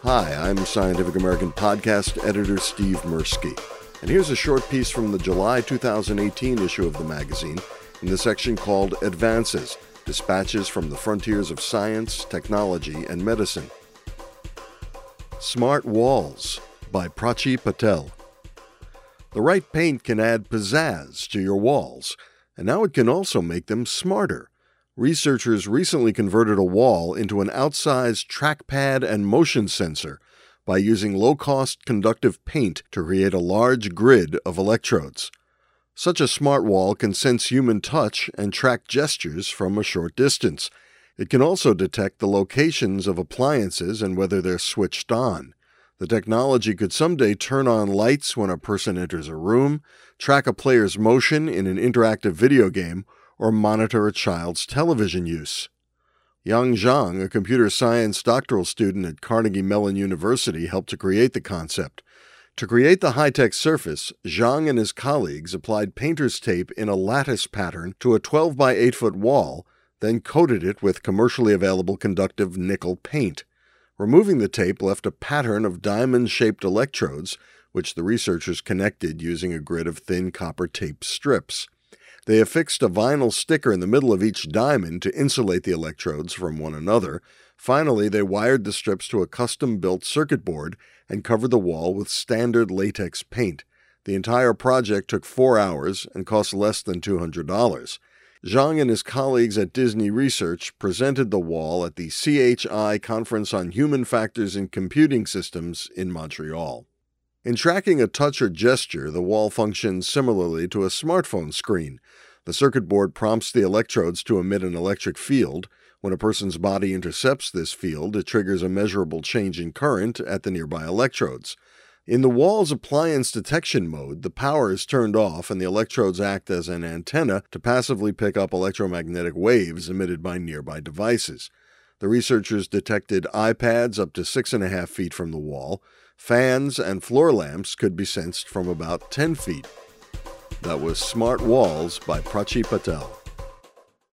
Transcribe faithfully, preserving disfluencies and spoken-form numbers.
Hi, I'm Scientific American podcast editor Steve Mirsky, and here's a short piece from the July two thousand eighteen issue of the magazine in the section called Advances, Dispatches from the Frontiers of Science, Technology, and Medicine. Smart Walls by Prachi Patel. The right paint can add pizzazz to your walls, and now it can also make them smarter. Researchers recently converted a wall into an outsized trackpad and motion sensor by using low-cost conductive paint to create a large grid of electrodes. Such a smart wall can sense human touch and track gestures from a short distance. It can also detect the locations of appliances and whether they're switched on. The technology could someday turn on lights when a person enters a room, track a player's motion in an interactive video game, or monitor a child's television use. Yang Zhang, a computer science doctoral student at Carnegie Mellon University, helped to create the concept. To create the high-tech surface, Zhang and his colleagues applied painter's tape in a lattice pattern to a twelve by eight foot wall, then coated it with commercially available conductive nickel paint. Removing the tape left a pattern of diamond-shaped electrodes, which the researchers connected using a grid of thin copper tape strips. They affixed a vinyl sticker in the middle of each diamond to insulate the electrodes from one another. Finally, they wired the strips to a custom-built circuit board and covered the wall with standard latex paint. The entire project took four hours and cost less than two hundred dollars. Zhang and his colleagues at Disney Research presented the wall at the C H I Conference on Human Factors in Computing Systems in Montreal. In tracking a touch or gesture, the wall functions similarly to a smartphone screen. The circuit board prompts the electrodes to emit an electric field. When a person's body intercepts this field, it triggers a measurable change in current at the nearby electrodes. In the wall's appliance detection mode, the power is turned off and the electrodes act as an antenna to passively pick up electromagnetic waves emitted by nearby devices. The researchers detected iPads up to six and a half feet from the wall. Fans and floor lamps could be sensed from about ten feet. That was Smart Walls by Prachi Patel.